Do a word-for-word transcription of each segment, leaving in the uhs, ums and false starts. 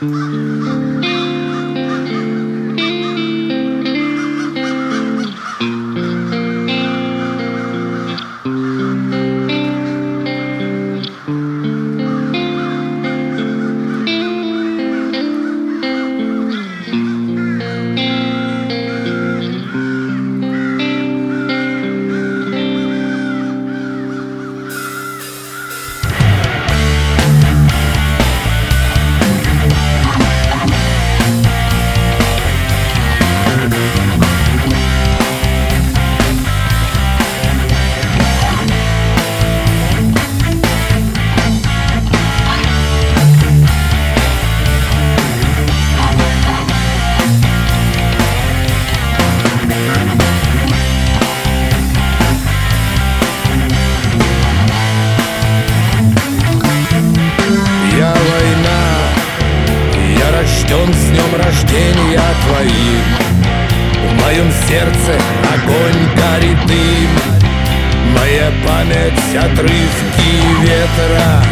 С днем рождения твоим в моем сердце огонь горит дым. Моя память отрывки ветра.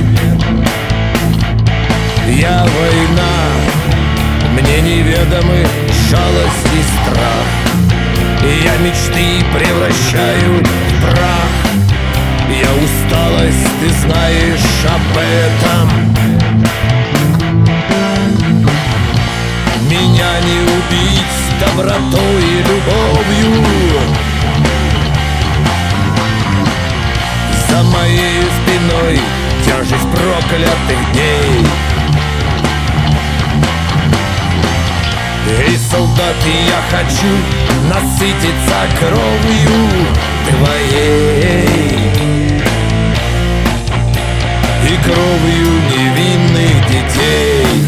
Я война, мне неведомы жалость и страх. И я мечты превращаю в прах. Я усталость, ты знаешь об этом. Меня не убить добротой и любовью. За моей спиной тяжесть проклятых дней. Эй, солдат, я хочу насытиться кровью твоей и кровью невинных детей.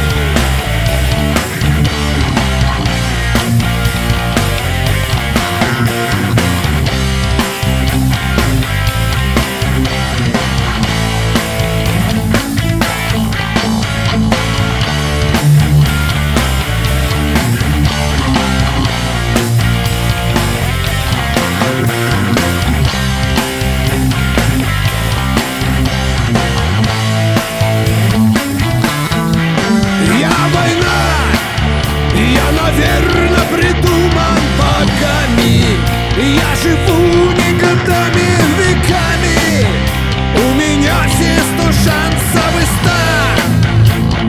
Наверно, придуман богами. Я живу не годами, веками. У меня все сто шансов и ста.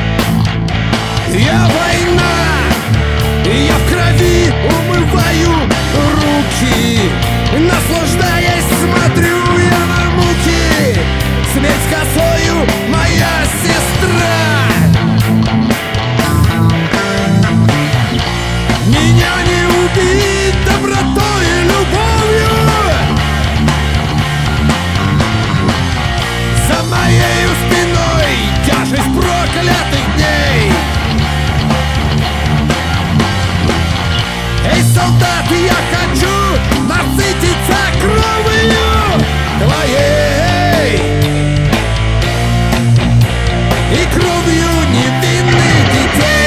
Я война, я в крови умываю руки. Наслаждаясь, смотрю я на муки. Смерть косою моя сестра. Меня не убить добротой и любовью. За моей спиной тяжесть проклятых дней. Эй, солдат, я хочу насытиться кровью твоей и кровью невинных детей.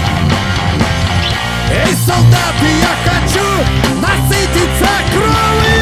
Солдат, я хочу насытиться кровью